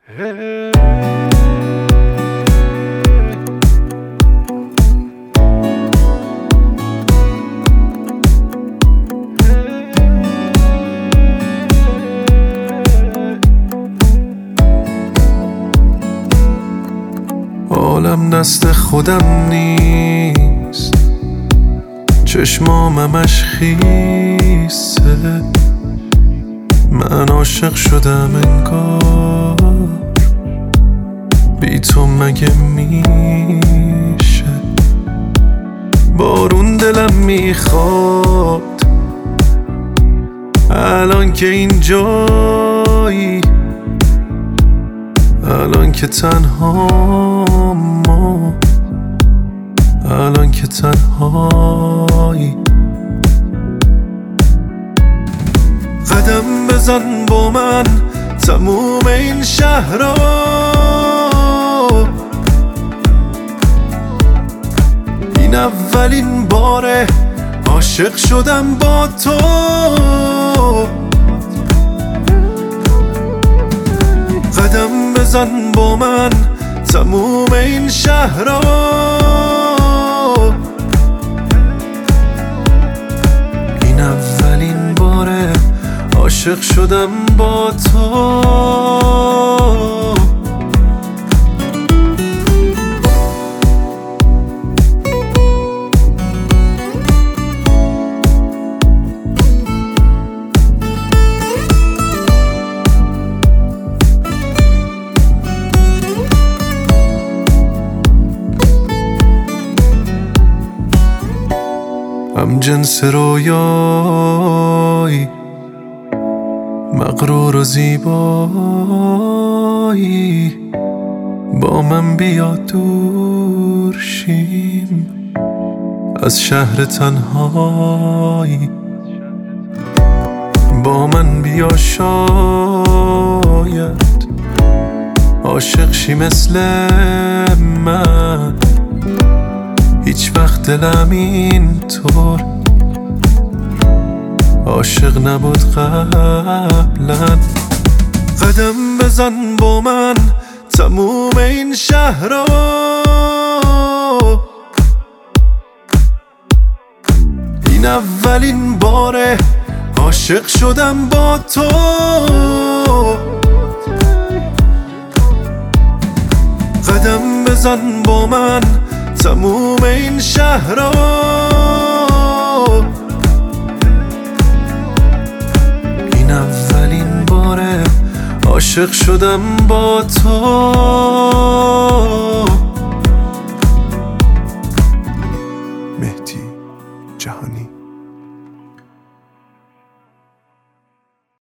عالم دست خودم نیست، چشمام همش خیسه، من عاشق شدم انگار بی تو مگه میشه. بارون دلم میخواد الان که اینجایی، الان که تنهام، الان که تنهایی. قدم بزن با من تموم این شهر رو، این اولین باره عاشق شدم با تو. قدم بزن با من تموم این شهر رو، این اولین باره عاشق شدم با تو. هم جنس رویایی، مغرور و زیبایی، با من بیا دور شیم از شهر تنهایی. با من بیا شاید عاشق شی مثل من، هیچ وقت دلم اینطور عاشق نبود قبلا. قدم بزن با من تموم این شهر رو، این اولین باره عاشق شدم با تو. قدم بزن با من تموم این شهر رو، این اولین باره عاشق شدم با تو. مهدی جهانی.